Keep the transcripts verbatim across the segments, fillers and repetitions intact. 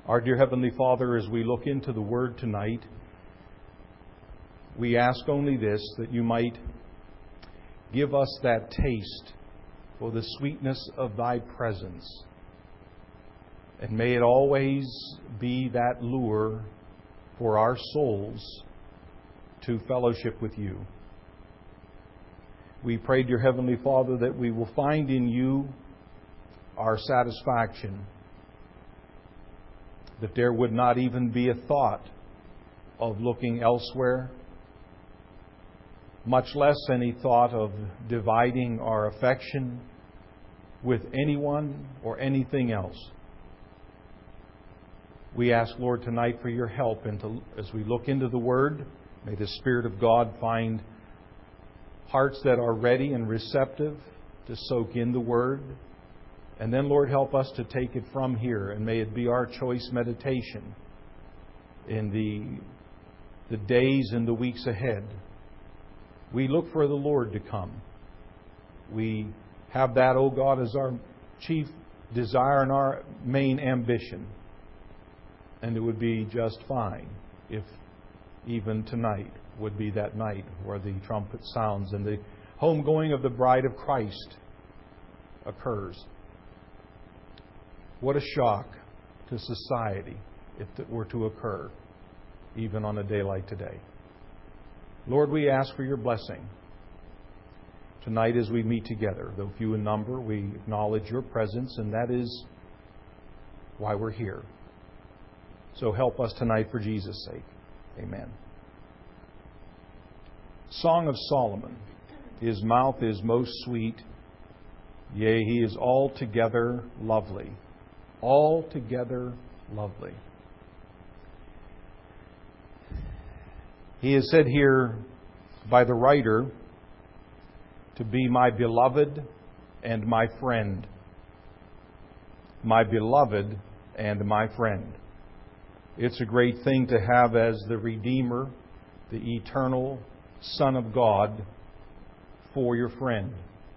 Our dear Heavenly Father, as we look into the Word tonight, we ask only this, that you might give us that taste for the sweetness of Thy presence. And may it always be that lure for our souls to fellowship with you. We pray, dear Heavenly Father, that we will find in you our satisfaction, that there would not even be a thought of looking elsewhere, much less any thought of dividing our affection with anyone or anything else. We ask, Lord, tonight for your help into, as we look into the Word. May the Spirit of God find hearts that are ready and receptive to soak in the Word. And then, Lord, help us to take it from here, and may it be our choice meditation in the, the days and the weeks ahead. We look for the Lord to come. We have that, O God, as our chief desire and our main ambition. And it would be just fine if even tonight would be that night where the trumpet sounds and the homegoing of the bride of Christ occurs. What a shock to society if it were to occur, even on a day like today. Lord, we ask for your blessing tonight as we meet together. Though few in number, we acknowledge your presence, and that is why we're here. So help us tonight for Jesus' sake. Amen. Song of Solomon. His mouth is most sweet, yea, he is altogether lovely. Altogether lovely. He is said here by the writer to be my beloved and my friend. My beloved and my friend. It's a great thing to have as the Redeemer, the eternal Son of God, for your friend.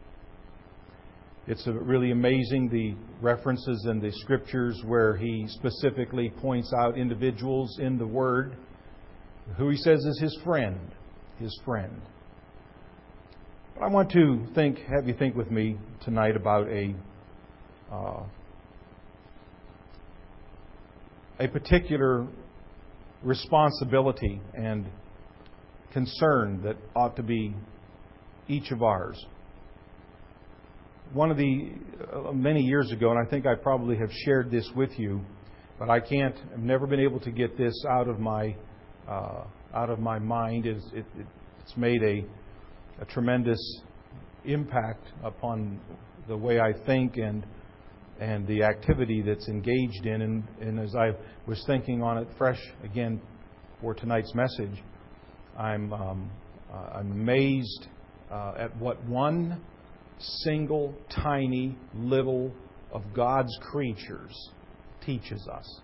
It's really amazing, the references in the Scriptures where he specifically points out individuals in the Word who he says is his friend, his friend. But I want to think, have you think with me tonight about a uh, a particular responsibility and concern that ought to be each of ours. One of the, uh, many years ago, and I think I probably have shared this with you, but I can't, I've never been able to get this out of my, uh, out of my mind. It's, it, it, it's made a, a tremendous impact upon the way I think and and the activity that's engaged in. And, and as I was thinking on it fresh again for tonight's message, I'm, um, uh, I'm amazed uh, at what one single tiny little of God's creatures teaches us.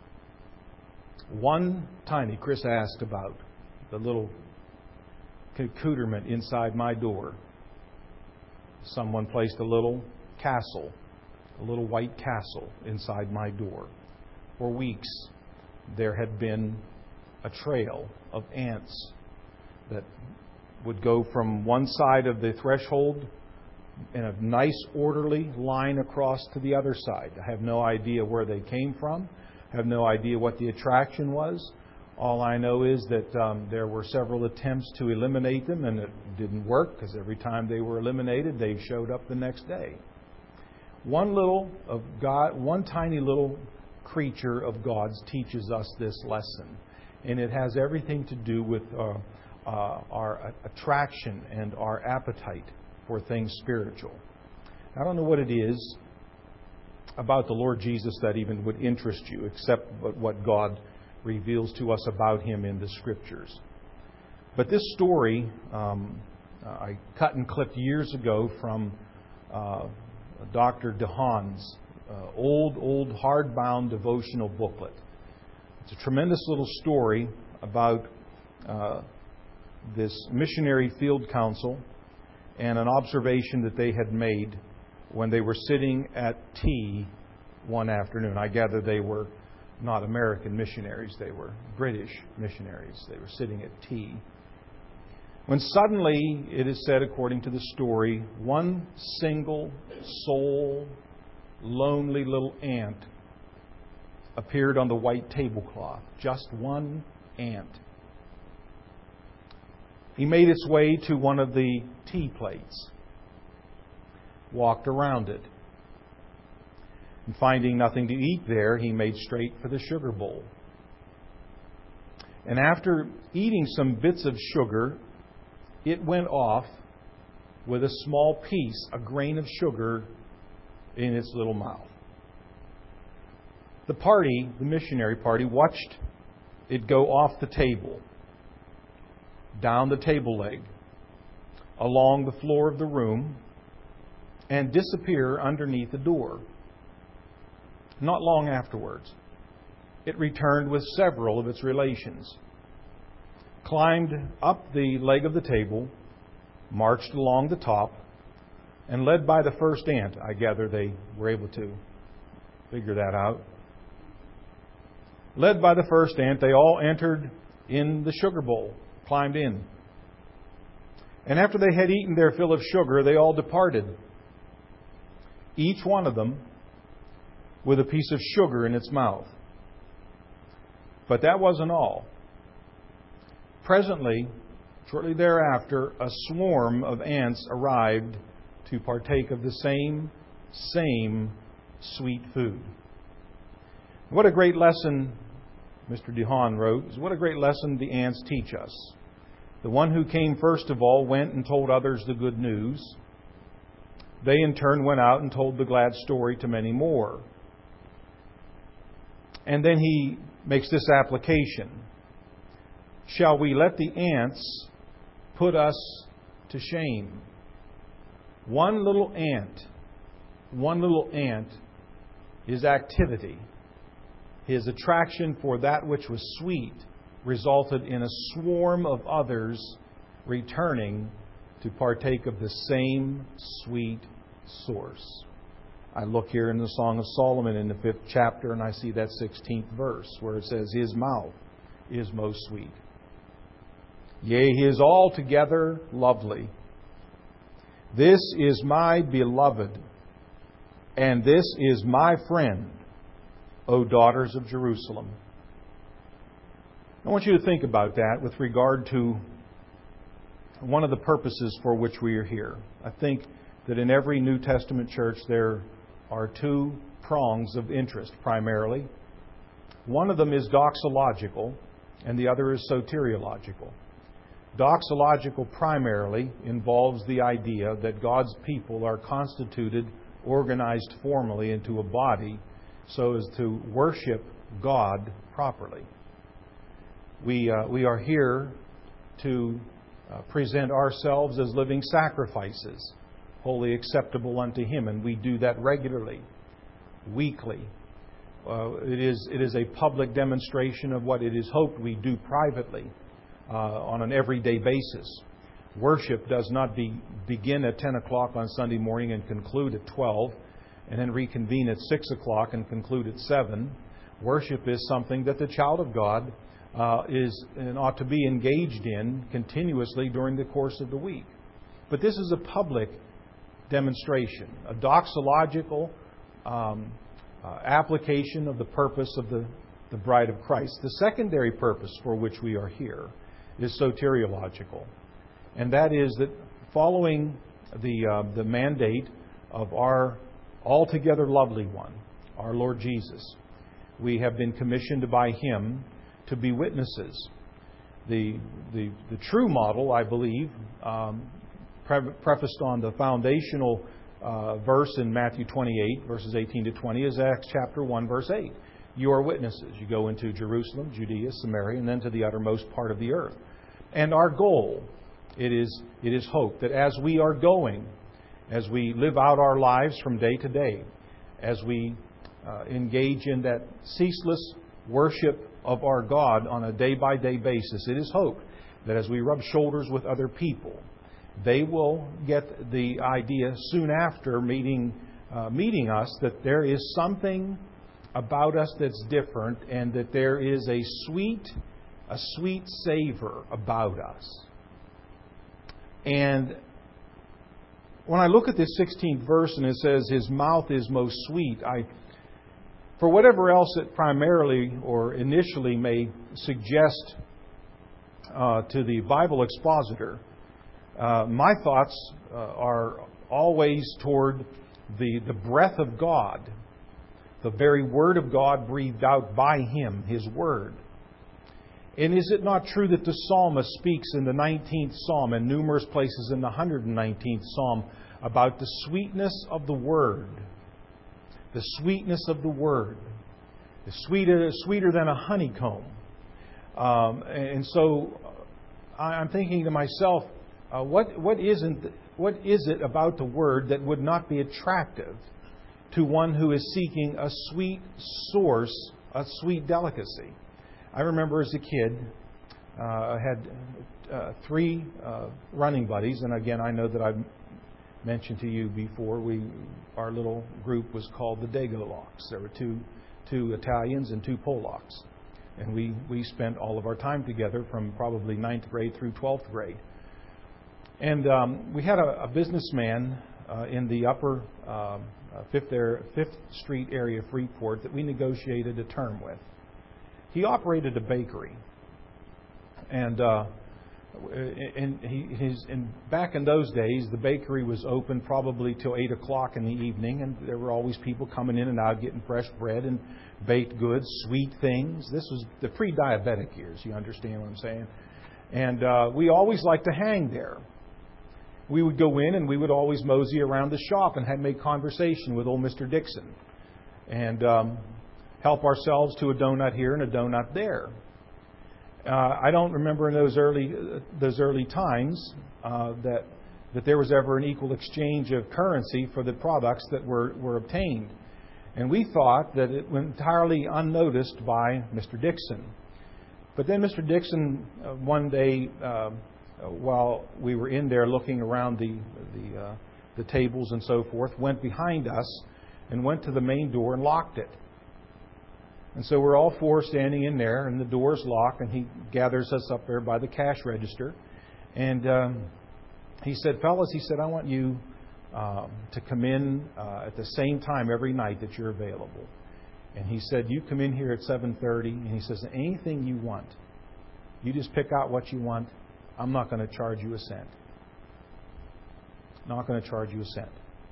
One tiny, Chris asked about the little accoutrement inside my door. Someone placed a little castle, a little white castle inside my door. For weeks, there had been a trail of ants that would go from one side of the threshold in a nice orderly line across to the other side. I have no idea where they came from. I have no idea what the attraction was. All I know is that um, there were several attempts to eliminate them, and it didn't work because every time they were eliminated, they showed up the next day. One little of God, one tiny little creature of God's teaches us this lesson, and it has everything to do with uh, uh, our attraction and our appetite for things spiritual. I don't know what it is about the Lord Jesus that even would interest you, except what God reveals to us about Him in the Scriptures. But this story um, I cut and clipped years ago from uh, Doctor DeHaan's uh, old, old hardbound devotional booklet. It's a tremendous little story about uh, this missionary field council and an observation that they had made when they were sitting at tea one afternoon. I gather they were not American missionaries. They were British missionaries. They were sitting at tea. When suddenly, it is said, according to the story, one single soul, lonely little ant appeared on the white tablecloth. Just one ant. He made its way to one of the tea plates, walked around it, and finding nothing to eat there, he made straight for the sugar bowl. And after eating some bits of sugar, it went off with a small piece, a grain of sugar, in its little mouth. The party, the missionary party, watched it go off the table, down the table leg, along the floor of the room, and disappear underneath the door. Not long afterwards, it returned with several of its relations, climbed up the leg of the table, marched along the top, and led by the first ant, I gather they were able to figure that out. Led by the first ant, they all entered in the sugar bowl, climbed in. And after they had eaten their fill of sugar, they all departed, each one of them with a piece of sugar in its mouth. But that wasn't all. Presently, shortly thereafter, a swarm of ants arrived to partake of the same, same sweet food. What a great lesson, Mister DeHaan wrote, what a great lesson the ants teach us. The one who came first of all went and told others the good news. They in turn went out and told the glad story to many more. And then he makes this application. Shall we let the ants put us to shame? One little ant, one little ant, his activity, his attraction for that which was sweet, resulted in a swarm of others returning to partake of the same sweet source. I look here in the Song of Solomon in the fifth chapter and I see that sixteenth verse where it says, His mouth is most sweet. Yea, He is altogether lovely. This is my beloved, and this is my friend, O daughters of Jerusalem. I want you to think about that with regard to one of the purposes for which we are here. I think that in every New Testament church there are two prongs of interest primarily. One of them is doxological, and the other is soteriological. Doxological primarily involves the idea that God's people are constituted, organized formally into a body so as to worship God properly. We, uh, we are here to uh, present ourselves as living sacrifices, wholly acceptable unto Him, and we do that regularly, weekly. Uh, it is, it is a public demonstration of what it is hoped we do privately. Uh, on an everyday basis. Worship does not be, begin at ten o'clock on Sunday morning and conclude at twelve, and then reconvene at six o'clock and conclude at seven. Worship is something that the child of God uh, is and ought to be engaged in continuously during the course of the week. But this is a public demonstration, a doxological um, uh, application of the purpose of the, the bride of Christ. The secondary purpose for which we are here is soteriological, and that is that following the uh, the mandate of our altogether lovely one, our Lord Jesus, we have been commissioned by Him to be witnesses. The the, the true model, I believe, um, pre- prefaced on the foundational uh, verse in Matthew twenty-eight, verses eighteen to twenty, is Acts chapter one, verse eight. You are witnesses. You go into Jerusalem, Judea, Samaria, and then to the uttermost part of the earth. And our goal, it is, it is hope that as we are going, as we live out our lives from day to day, as we uh, engage in that ceaseless worship of our God on a day-by-day basis, it is hope that as we rub shoulders with other people, they will get the idea soon after meeting, uh, meeting us that there is something about us that's different, and that there is a sweet, a sweet savor about us. And when I look at this sixteenth verse and it says, His mouth is most sweet, I, for whatever else it primarily or initially may suggest uh, to the Bible expositor, uh, my thoughts uh, are always toward the, the breath of God, the very Word of God breathed out by Him, His Word. And is it not true that the psalmist speaks in the nineteenth Psalm and numerous places in the one hundred nineteenth Psalm about the sweetness of the Word? The sweetness of the Word. The sweeter, sweeter than a honeycomb. Um, and so I'm thinking to myself, uh, what what isn't what is it about the Word that would not be attractive to one who is seeking a sweet source, a sweet delicacy? I remember as a kid, uh, I had uh, three uh, running buddies, and again, I know that I've mentioned to you before, we our little group was called the Dago-Locks. There were two two Italians and two Polacks, and we, we spent all of our time together from probably ninth grade through twelfth grade. And um, we had a, a businessman uh, in the upper uh, Fifth, Air, Fifth Street area of Freeport that we negotiated a term with. He operated a bakery, and uh, and he, his, and back in those days, the bakery was open probably till eight o'clock in the evening, and there were always people coming in and out getting fresh bread and baked goods, sweet things. This was the pre-diabetic years. You understand what I'm saying? And uh, we always liked to hang there. We would go in and we would always mosey around the shop and have make conversation with old Mister Dixon, and um, help ourselves to a donut here and a donut there. Uh, I don't remember in those early uh, those early times uh, that that there was ever an equal exchange of currency for the products that were, were obtained. And we thought that it went entirely unnoticed by Mister Dixon. But then Mister Dixon, uh, one day, uh, while we were in there looking around the the, uh, the tables and so forth, went behind us and went to the main door and locked it. And so we're all four standing in there, and the door's locked, and he gathers us up there by the cash register. And um, he said, fellas, he said, I want you uh, to come in uh, at the same time every night that you're available. And he said, you come in here at seven thirty, and he says, anything you want. You just pick out what you want. I'm not going to charge you a cent. Not going to charge you a cent.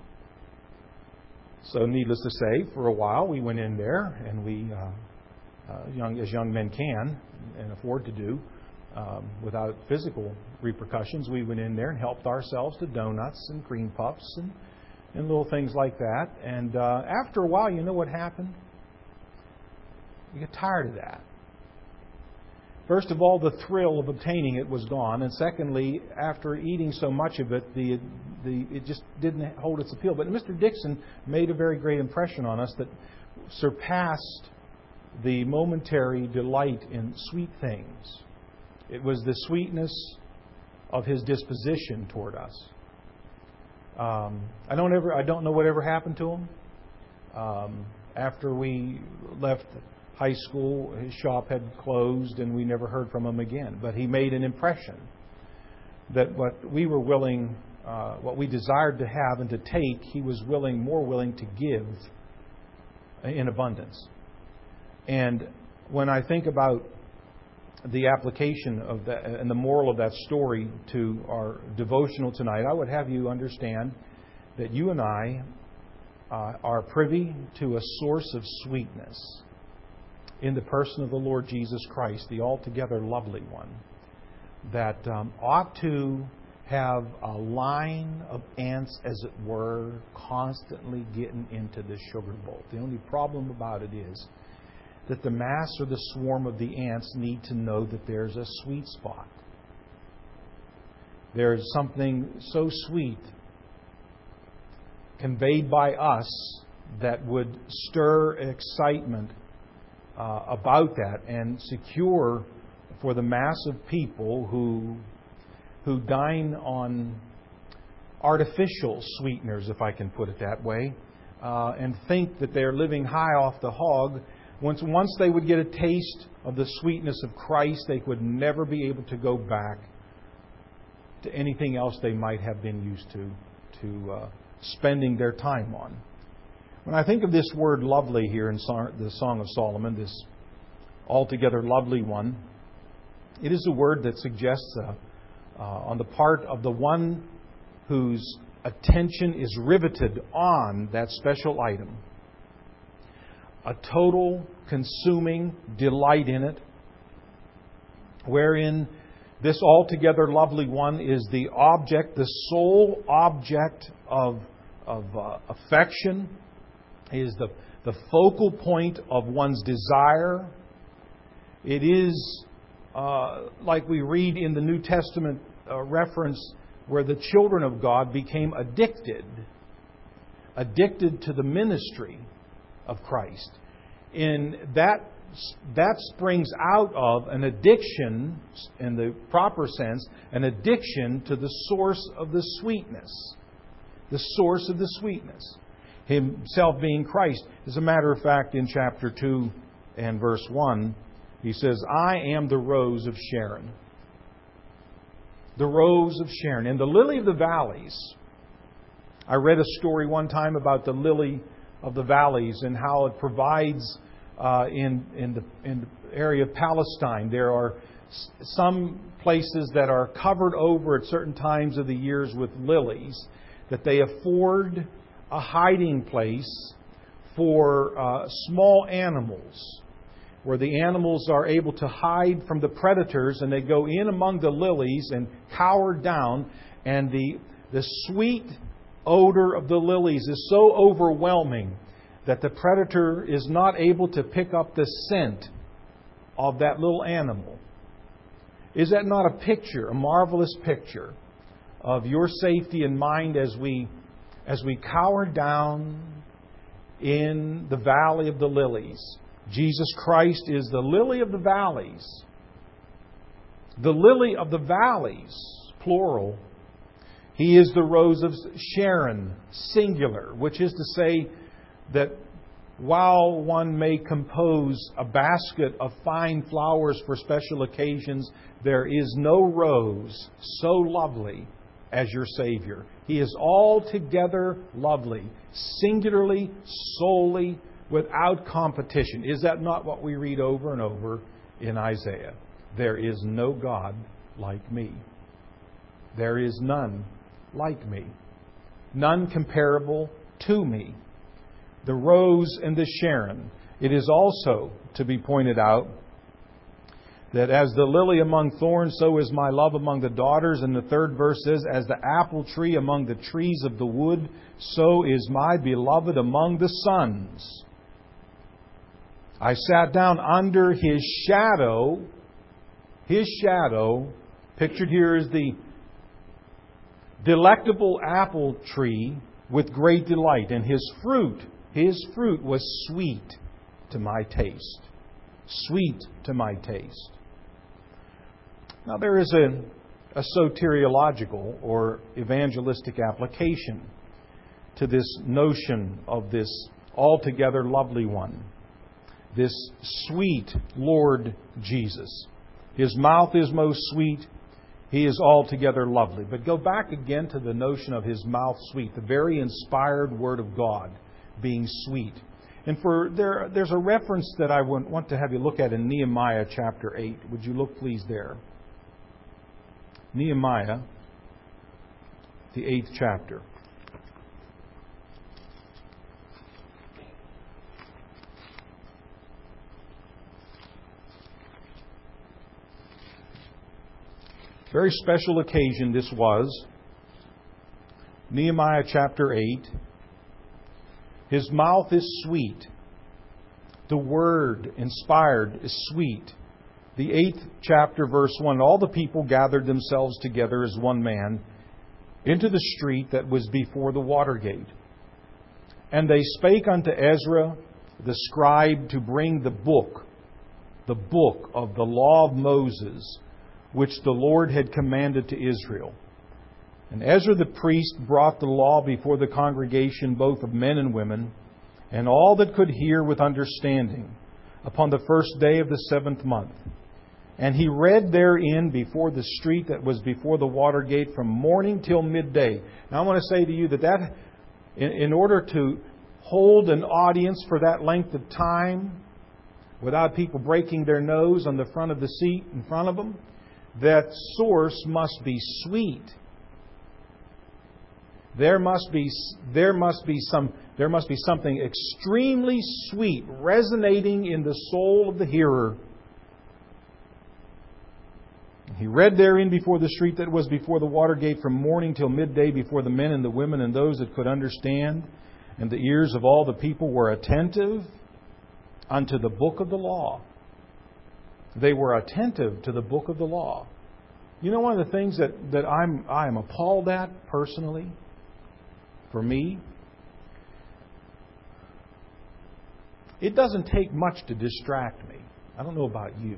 So needless to say, for a while we went in there, and we, uh, uh, young as young men can and afford to do, um, without physical repercussions, we went in there and helped ourselves to donuts and cream puffs and, and little things like that. And uh, after a while, you know what happened? You get tired of that. First of all, the thrill of obtaining it was gone, and secondly, after eating so much of it, the the it just didn't hold its appeal. But Mister Dixon made a very great impression on us that surpassed the momentary delight in sweet things. It was the sweetness of his disposition toward us. Um, I don't ever I don't know what ever happened to him um, after we left high school. His shop had closed and we never heard from him again. But he made an impression that what we were willing, uh, what we desired to have and to take, he was willing, more willing to give in abundance. And when I think about the application of that and the moral of that story to our devotional tonight, I would have you understand that you and I uh, are privy to a source of sweetness in the person of the Lord Jesus Christ, the altogether lovely one, that um, ought to have a line of ants, as it were, constantly getting into the sugar bowl. The only problem about it is that the mass or the swarm of the ants need to know that there's a sweet spot. There's something so sweet conveyed by us that would stir excitement Uh, about that and secure for the mass of people who who dine on artificial sweeteners, if I can put it that way, uh, and think that they're living high off the hog. Once, once they would get a taste of the sweetness of Christ, they would never be able to go back to anything else they might have been used to, to uh, spending their time on. When I think of this word lovely here in the Song of Solomon, this altogether lovely one, it is a word that suggests uh, uh, on the part of the one whose attention is riveted on that special item, a total consuming delight in it, wherein this altogether lovely one is the object, the sole object of, of uh, affection, is the, the focal point of one's desire. It is, uh, like we read in the New Testament uh, reference, where the children of God became addicted, addicted to the ministry of Christ. In that That springs out of an addiction, in the proper sense, an addiction to the source of the sweetness. The source of the sweetness. Himself being Christ. As a matter of fact, in chapter two and verse one, he says, I am the rose of Sharon. The rose of Sharon. And the lily of the valleys. I read a story one time about the lily of the valleys and how it provides Uh, in in the in the area of Palestine. There are s- some places that are covered over at certain times of the years with lilies, that they afford a hiding place for uh, small animals, where the animals are able to hide from the predators, and they go in among the lilies and cower down, and the the sweet odor of the lilies is so overwhelming that the predator is not able to pick up the scent of that little animal. Is that not a picture, a marvelous picture of your safety and mind as we as we cower down in the valley of the lilies? Jesus Christ is the lily of the valleys. The lily of the valleys, plural. He is the rose of Sharon, singular, which is to say that while one may compose a basket of fine flowers for special occasions, there is no rose so lovely as your Savior. He is altogether lovely, singularly, solely, without competition. Is that not what we read over and over in Isaiah? There is no God like me. There is none like me. None comparable to me. The rose and the Sharon. It is also to be pointed out that as the lily among thorns, so is my love among the daughters. And the third verse says, as the apple tree among the trees of the wood, so is my beloved among the sons. I sat down under his shadow. His shadow, pictured here is the delectable apple tree with great delight. And his fruit, his fruit was sweet to my taste. Sweet to my taste. Now there is a, a soteriological or evangelistic application to this notion of this altogether lovely one. This sweet Lord Jesus. His mouth is most sweet. He is altogether lovely. But go back again to the notion of his mouth sweet, the very inspired Word of God being sweet. And for there, there's a reference that I want to have you look at in Nehemiah chapter eight. Would you look please there? Nehemiah, the eighth chapter. Very special occasion this was. Nehemiah chapter eight. His mouth is sweet. The word inspired is sweet. The eighth chapter, verse one. All the people gathered themselves together as one man into the street that was before the water gate. And they spake unto Ezra the scribe to bring the book, the book of the law of Moses, which the Lord had commanded to Israel. And Ezra the priest brought the law before the congregation, both of men and women, and all that could hear with understanding, upon the first day of the seventh month. And he read therein before the street that was before the water gate from morning till midday. Now I want to say to you that, that in, in order to hold an audience for that length of time, without people breaking their nose on the front of the seat in front of them, that source must be sweet. There must be there must be some there must be something extremely sweet resonating in the soul of the hearer. He read therein before the street that was before the water gate from morning till midday before the men and the women and those that could understand, and the ears of all the people were attentive unto the book of the law. They were attentive to the book of the law. You know, one of the things that, that I'm I am appalled at personally, for me, it doesn't take much to distract me. I don't know about you.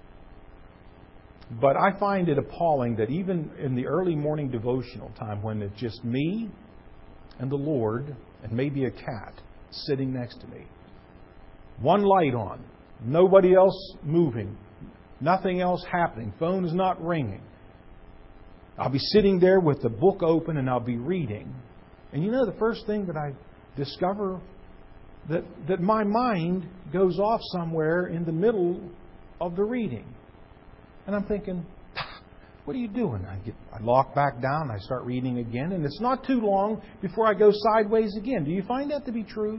But I find it appalling that even in the early morning devotional time, when it's just me and the Lord and maybe a cat sitting next to me, one light on, nobody else moving, nothing else happening, phone is not ringing, I'll be sitting there with the book open and I'll be reading. And you know, the first thing that I discover, that, that my mind goes off somewhere in the middle of the reading. And I'm thinking, what are you doing? I get, I lock back down, I start reading again, and it's not too long before I go sideways again. Do you find that to be true?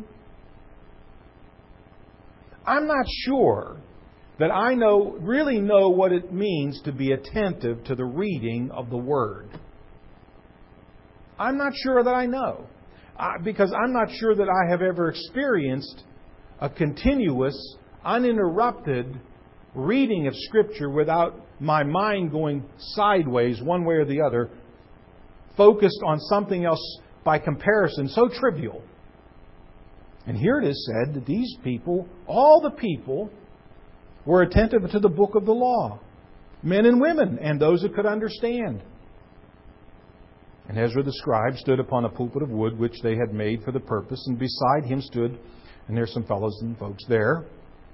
I'm not sure that I know really know what it means to be attentive to the reading of the Word. I'm not sure that I know. Uh, because I'm not sure that I have ever experienced a continuous, uninterrupted reading of Scripture without my mind going sideways one way or the other, focused on something else by comparison so trivial. And here it is said that these people, all the people, were attentive to the book of the law, men and women, and those that could understand. And Ezra the scribe stood upon a pulpit of wood which they had made for the purpose, and beside him stood, and there's some fellows and folks there.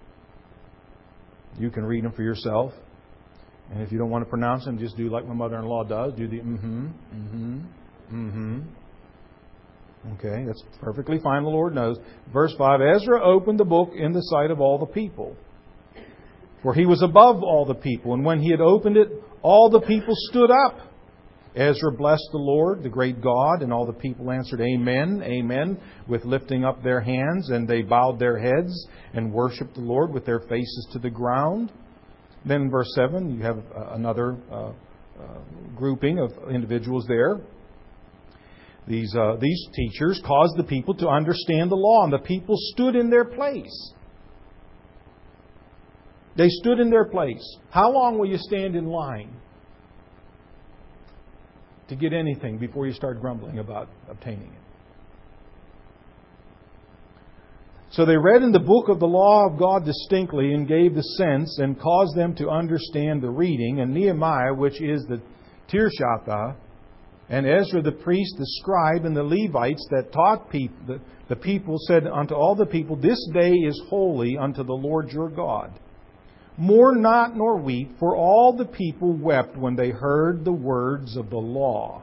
You can read them for yourself. And if you don't want to pronounce them, just do like my mother-in-law does. Do the mm-hmm, mm-hmm, mm-hmm. Okay, that's perfectly fine. The Lord knows. Verse five, Ezra opened the book in the sight of all the people, for he was above all the people. And when he had opened it, all the people stood up. Ezra blessed the Lord, the great God, and all the people answered, Amen, Amen, with lifting up their hands, and they bowed their heads and worshipped the Lord with their faces to the ground. Then in verse seven, you have another uh, uh, grouping of individuals there. These, uh, these teachers caused the people to understand the law, and the people stood in their place. They stood in their place. How long will you stand in line to get anything before you start grumbling about obtaining it? So they read in the book of the law of God distinctly and gave the sense and caused them to understand the reading. And Nehemiah, which is the Tirshatha, and Ezra the priest, the scribe, and the Levites that taught people, the, the people said unto all the people, This day is holy unto the Lord your God. Mourn not nor weep, for all the people wept when they heard the words of the law.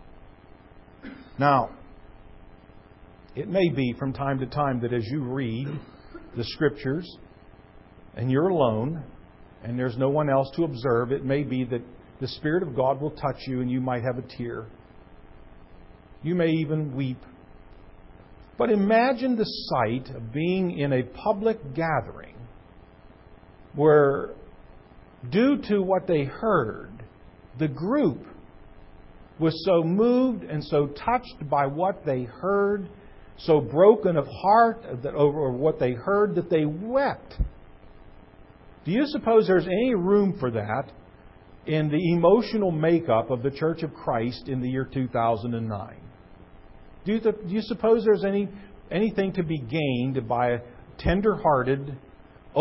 Now, it may be from time to time that as you read the Scriptures and you're alone and there's no one else to observe, it may be that the Spirit of God will touch you and you might have a tear. You may even weep. But imagine the sight of being in a public gathering where, due to what they heard, the group was so moved and so touched by what they heard, so broken of heart over what they heard, that they wept. Do you suppose there's any room for that in the emotional makeup of the Church of Christ in the year two thousand nine? Do you, do you suppose there's any anything to be gained by tender-hearted,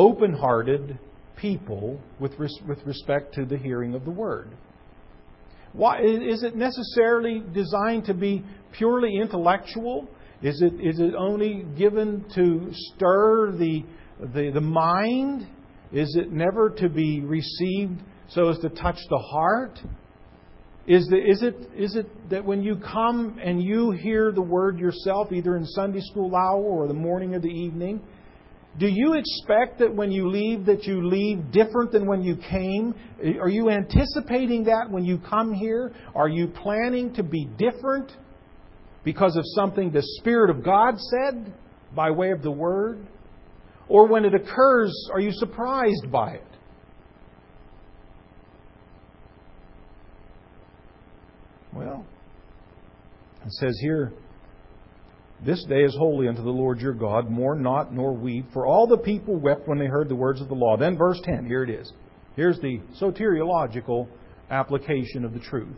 open-hearted people with res, with respect to the hearing of the Word? Why, is it necessarily designed to be purely intellectual? Is it is it only given to stir the, the the mind? Is it never to be received so as to touch the heart? Is the, is it is it that when you come and you hear the Word yourself, either in Sunday school hour or the morning or the evening, do you expect that when you leave that you leave different than when you came? Are you anticipating that when you come here? Are you planning to be different because of something the Spirit of God said by way of the Word? Or when it occurs, are you surprised by it? Well, it says here, this day is holy unto the Lord your God. Mourn not, nor weep. For all the people wept when they heard the words of the law. Then verse ten, here it is. Here's the soteriological application of the truth.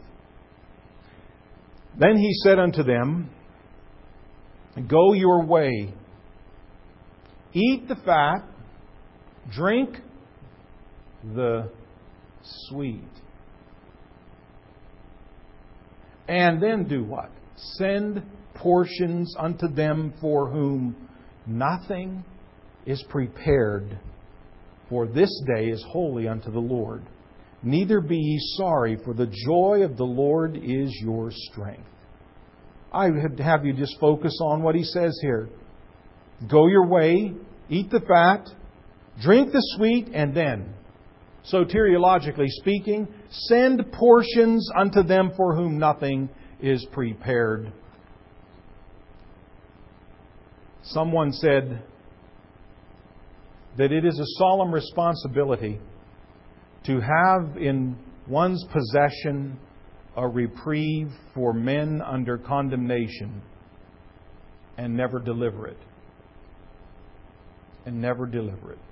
Then he said unto them, go your way. Eat the fat. Drink the sweet. And then do what? Send portions unto them for whom nothing is prepared. For this day is holy unto the Lord. Neither be ye sorry, for the joy of the Lord is your strength. I would have you just focus on what he says here. Go your way, eat the fat, drink the sweet, and then, soteriologically speaking, send portions unto them for whom nothing is prepared. Someone said that it is a solemn responsibility to have in one's possession a reprieve for men under condemnation and never deliver it. And never deliver it.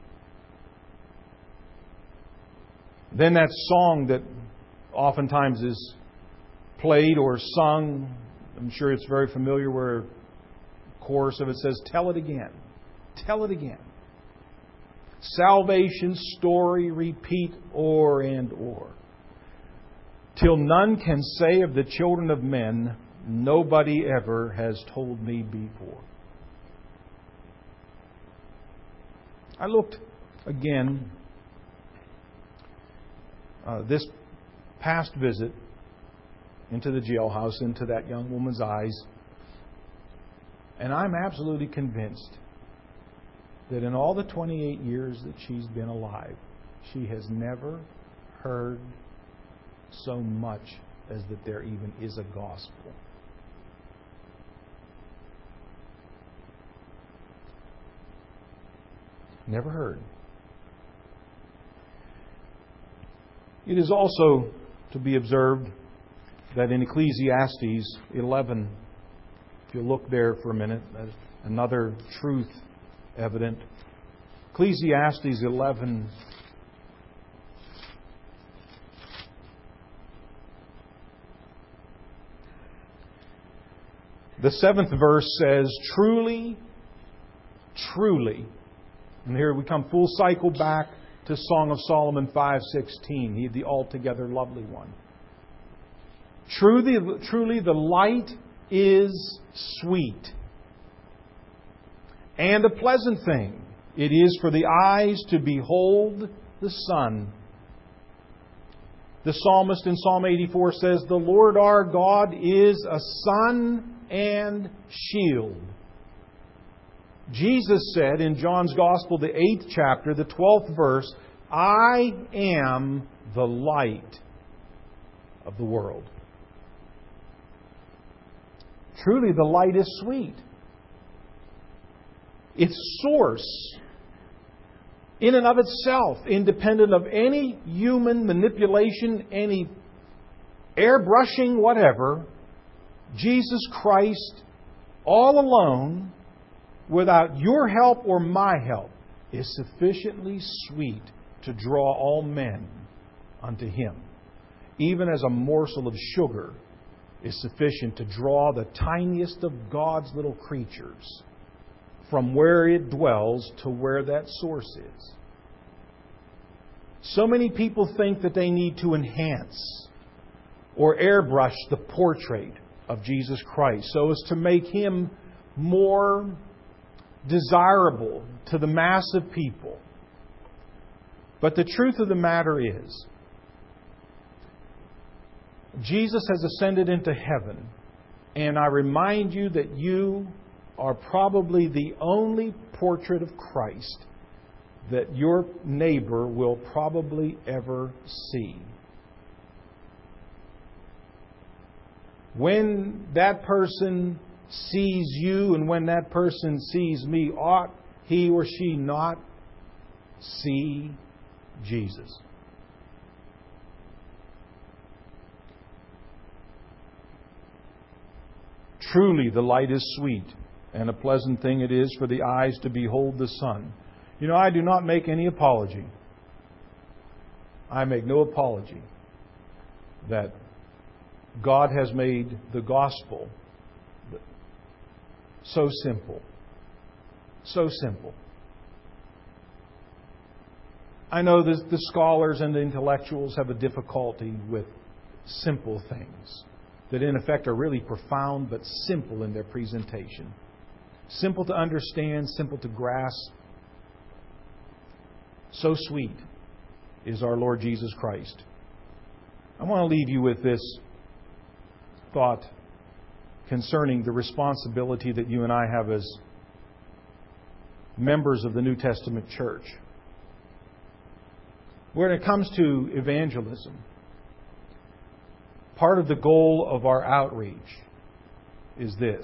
Then that song that oftentimes is played or sung, I'm sure it's very familiar, where a chorus of it says, tell it again. Tell it again. Salvation story repeat o'er and o'er. Till none can say of the children of men, nobody ever has told me before. I looked again uh, this past visit into the jailhouse, into that young woman's eyes, and I'm absolutely convinced that in all the twenty-eight years that she's been alive, she has never heard so much as that there even is a gospel. Never heard. It is also to be observed that in Ecclesiastes eleven, if you look there for a minute, another truth evident. Ecclesiastes eleven, the seventh verse says, truly, truly. And here we come full cycle back to Song of Solomon five sixteen. He, the altogether lovely one. Truly, truly the light is sweet, and a pleasant thing it is for the eyes to behold the sun. The psalmist in Psalm eighty-four says, the Lord our God is a sun and shield. Jesus said in John's Gospel, the eighth chapter, the twelfth verse, I am the light of the world. Truly, the light is sweet. Its source, in and of itself, independent of any human manipulation, any airbrushing, whatever, Jesus Christ, all alone, without your help or my help, is sufficiently sweet to draw all men unto Him. Even as a morsel of sugar is sufficient to draw the tiniest of God's little creatures from where it dwells to where that source is. So many people think that they need to enhance or airbrush the portrait of Jesus Christ so as to make Him more desirable to the mass of people. But the truth of the matter is, Jesus has ascended into heaven, and I remind you that you are probably the only portrait of Christ that your neighbor will probably ever see. When that person sees you and when that person sees me, ought he or she not see Jesus? Truly the light is sweet, and a pleasant thing it is for the eyes to behold the sun. You know, I do not make any apology. I make no apology that God has made the gospel so simple. So simple. I know that the scholars and the intellectuals have a difficulty with simple things that in effect are really profound but simple in their presentation. Simple to understand, simple to grasp. So sweet is our Lord Jesus Christ. I want to leave you with this thought concerning the responsibility that you and I have as members of the New Testament church. When it comes to evangelism, part of the goal of our outreach is this.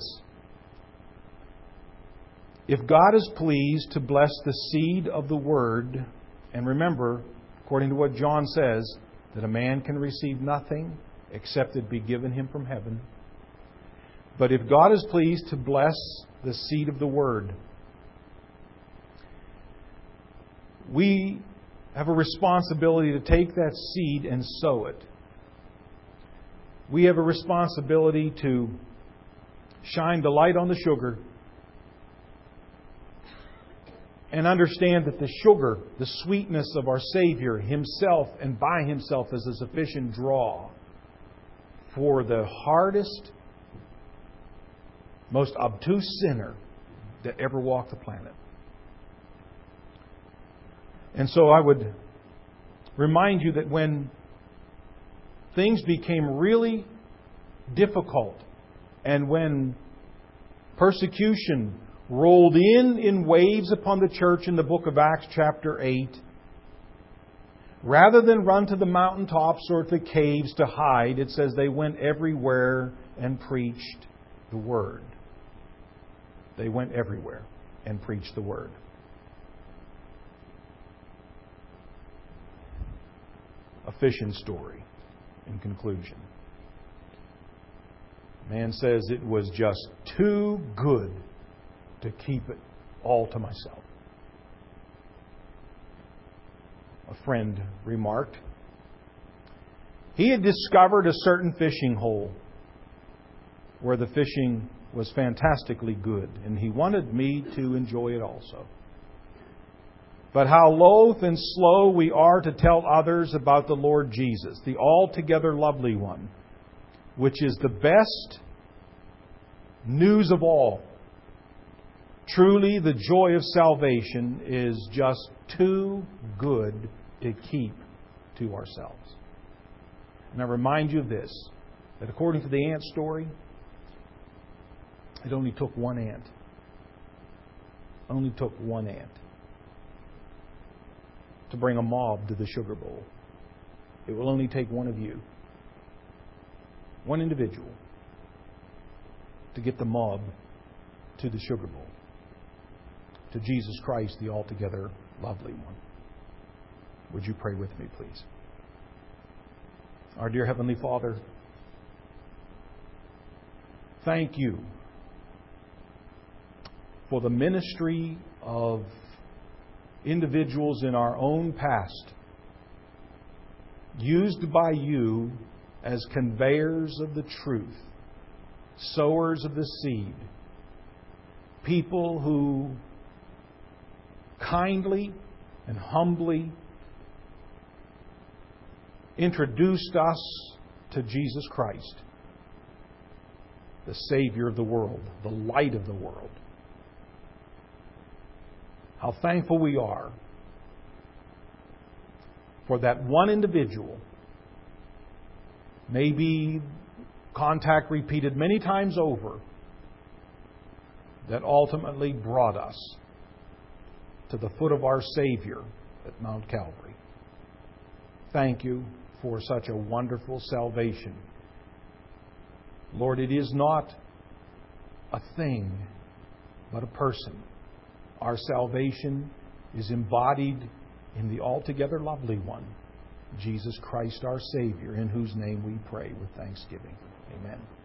If God is pleased to bless the seed of the Word, and remember, according to what John says, that a man can receive nothing except it be given him from heaven. But if God is pleased to bless the seed of the Word, we have a responsibility to take that seed and sow it. We have a responsibility to shine the light on the sugar and understand that the sugar, the sweetness of our Savior Himself and by Himself is a sufficient draw for the hardest, most obtuse sinner that ever walked the planet. And so I would remind you that when things became really difficult and when persecution rolled in in waves upon the church in the book of Acts chapter eight, rather than run to the mountaintops or to caves to hide, it says they went everywhere and preached the Word. They went everywhere and preached the Word. A fishing story in conclusion. Man says it was just too good to keep it all to myself. A friend remarked he had discovered a certain fishing hole where the fishing was fantastically good, and he wanted me to enjoy it also. But how loath and slow we are to tell others about the Lord Jesus, the altogether lovely one, which is the best news of all. Truly, the joy of salvation is just too good to keep to ourselves. And I remind you of this, that according to the ant story, it only took one ant. Only took one ant to bring a mob to the sugar bowl. It will only take one of you, one individual, to get the mob to the sugar bowl, to Jesus Christ, the altogether lovely one. Would you pray with me, please? Our dear Heavenly Father, thank you for the ministry of individuals in our own past, used by you as conveyors of the truth, sowers of the seed, people who kindly and humbly introduced us to Jesus Christ, the Savior of the world, the light of the world. How thankful we are for that one individual, maybe contact repeated many times over, that ultimately brought us to the foot of our Savior at Mount Calvary. Thank you for such a wonderful salvation. Lord, it is not a thing, but a person. Our salvation is embodied in the altogether lovely one, Jesus Christ our Savior, in whose name we pray with thanksgiving. Amen.